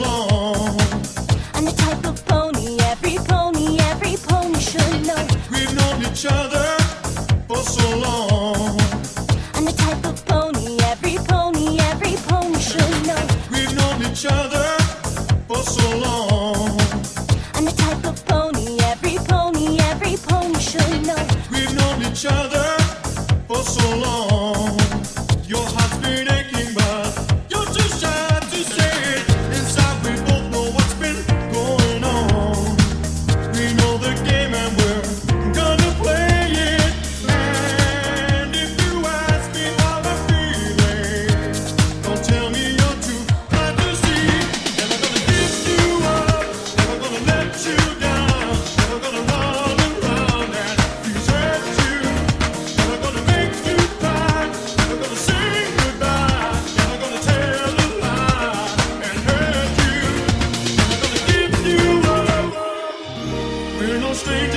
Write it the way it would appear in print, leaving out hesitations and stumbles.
long. I'm the type of every pony should know. We've known each other for so long. I'm the type of every pony should know. We've known each other for so long. I'm the type of every pony should know. We've known each other for so long. Your heart's been aching, but you're too shy to say it. Inside, we both know what's been going on. We know the game and we're gonna play it. And if you ask me how I'm feeling, don't tell me you're too hard to see. Never gonna give you up, never gonna let you down, never gonna run around and desert you. Never gonna make you cry, never gonna say goodbye, never gonna tell a lie and hurt you. Never gonna give you up. We're no strangers.